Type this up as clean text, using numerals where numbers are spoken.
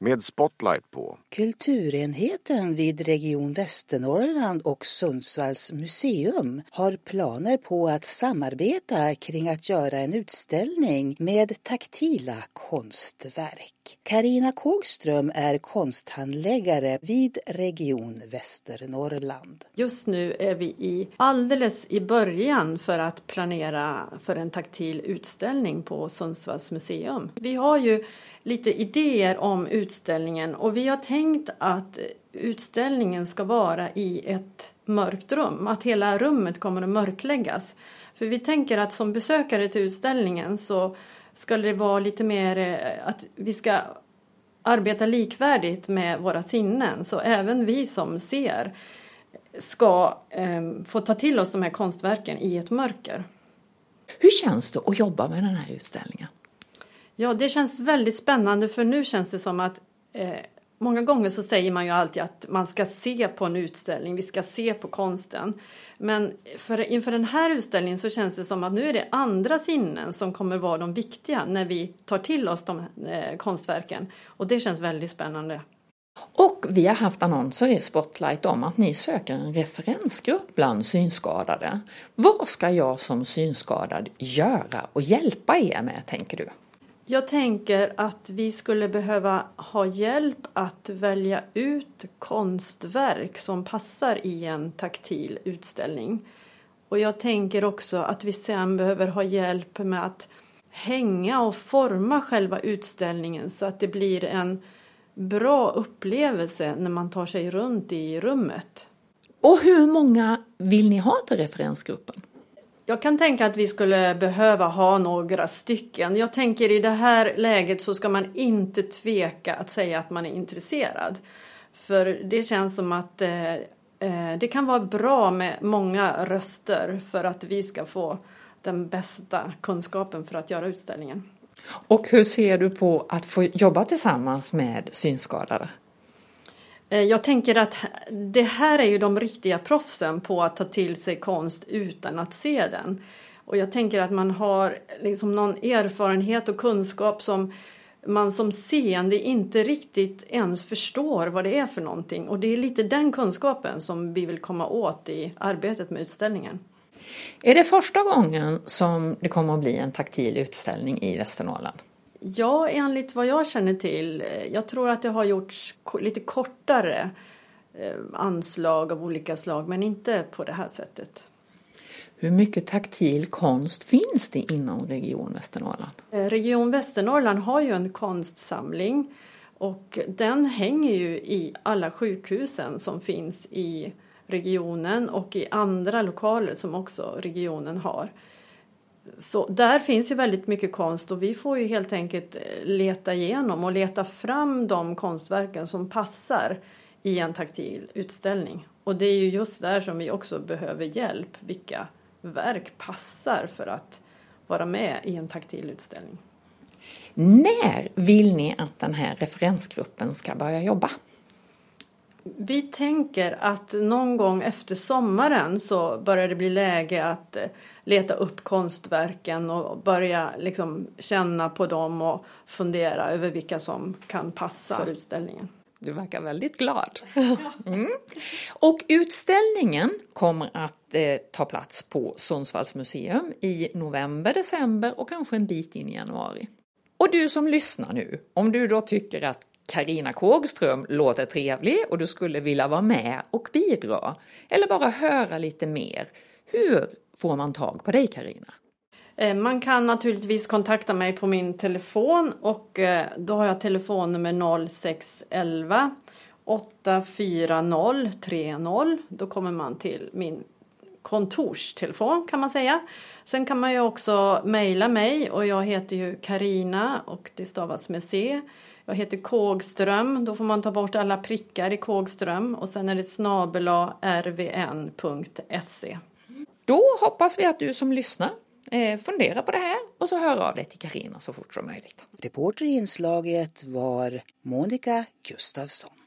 med Spotlight på Kulturenheten vid Region Västernorrland och Sundsvalls museum har planer på att samarbeta kring att göra en utställning med taktila konstverk. Carina Kågström är konsthandläggare vid Region Västernorrland. Just nu är vi alldeles i början för att planera för en taktil utställning på Sundsvalls museum. Vi har ju lite idéer om utställningen och vi har tänkt att utställningen ska vara i ett mörkt rum. Att hela rummet kommer att mörkläggas. För vi tänker att som besökare till utställningen så ska det vara lite mer att vi ska arbeta likvärdigt med våra sinnen. Så även vi som ser ska få ta till oss de här konstverken i ett mörker. Hur känns det att jobba med den här utställningen? Ja, det känns väldigt spännande för nu känns det som att många gånger så säger man ju alltid att man ska se på en utställning, vi ska se på konsten. Men inför den här utställningen så känns det som att nu är det andra sinnen som kommer vara de viktiga när vi tar till oss de konstverken. Och det känns väldigt spännande. Och vi har haft annonser i Spotlight om att ni söker en referensgrupp bland synskadade. Vad ska jag som synskadad göra och hjälpa er med, tänker du? Jag tänker att vi skulle behöva ha hjälp att välja ut konstverk som passar i en taktil utställning. Och jag tänker också att vi sen behöver ha hjälp med att hänga och forma själva utställningen så att det blir en bra upplevelse när man tar sig runt i rummet. Och hur många vill ni ha till referensgruppen? Jag kan tänka att vi skulle behöva ha några stycken. Jag tänker i det här läget så ska man inte tveka att säga att man är intresserad. För det känns som att det kan vara bra med många röster för att vi ska få den bästa kunskapen för att göra utställningen. Och hur ser du på att få jobba tillsammans med synskadade? Jag tänker att det här är ju de riktiga proffsen på att ta till sig konst utan att se den. Och jag tänker att man har liksom någon erfarenhet och kunskap som man som seende inte riktigt ens förstår vad det är för någonting. Och det är lite den kunskapen som vi vill komma åt i arbetet med utställningen. Är det första gången som det kommer att bli en taktil utställning i Västernorrland? Ja, enligt vad jag känner till. Jag tror att det har gjorts lite kortare anslag av olika slag, men inte på det här sättet. Hur mycket taktil konst finns det inom Region Västernorrland? Region Västernorrland har ju en konstsamling och den hänger ju i alla sjukhusen som finns i regionen och i andra lokaler som också regionen har. Så där finns ju väldigt mycket konst och vi får ju helt enkelt leta igenom och leta fram de konstverken som passar i en taktil utställning. Och det är ju just där som vi också behöver hjälp. Vilka verk passar för att vara med i en taktil utställning. När vill ni att den här referensgruppen ska börja jobba? Vi tänker att någon gång efter sommaren så börjar det bli läge att leta upp konstverken och börja liksom känna på dem och fundera över vilka som kan passa för utställningen. Du verkar väldigt glad. Mm. Och utställningen kommer att ta plats på Sundsvalls museum i november, december och kanske en bit in i januari. Och du som lyssnar nu, om du då tycker att Carina Kågström låter trevlig och du skulle vilja vara med och bidra eller bara höra lite mer, hur får man tag på dig, Carina? Man kan naturligtvis kontakta mig på min telefon och då har jag telefonnummer 0611 840 30. Då kommer man till min kontorstelefon kan man säga. Sen kan man ju också mejla mig och jag heter ju Carina och det stavas med C. Jag heter Kågström, då får man ta bort alla prickar i Kågström och sen är det @rvn.se. Då hoppas vi att du som lyssnar funderar på det här och så hör av dig till Carina så fort som möjligt. Reporter i inslaget var Monica Gustafsson.